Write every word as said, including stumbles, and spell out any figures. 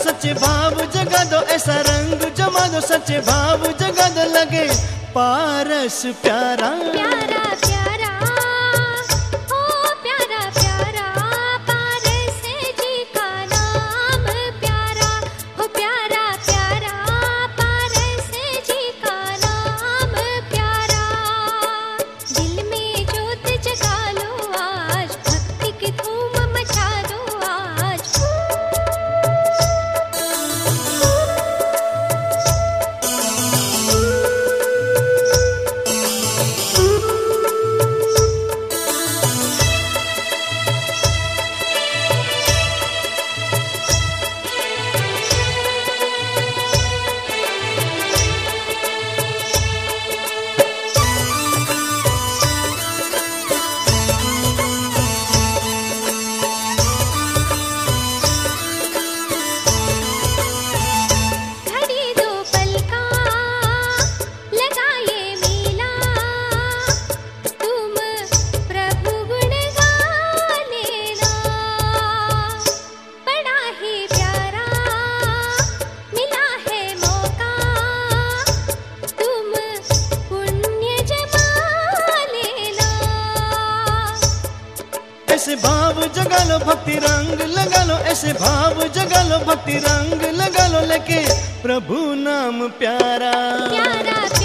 सच्चे भाव जगा दो, ऐसा रंग जमा दो, सच्चे भाव जगा दो, लगे पारस प्यारा प्यारा प्यारा ओ प्यारा प्यारा पारस जी का नाम प्यारा, हो प्यारा प्यारा पारस जी का नाम प्यारा। दिल में ज्योत जगा लो आज, भक्ति की धूम मचा दो आज। ऐसे भाव जगा लो, भक्ति रंग लगा लो, ऐसे भाव जगा लो, भक्ति रंग लगा लो, लेके प्रभु नाम प्यारा प्यारा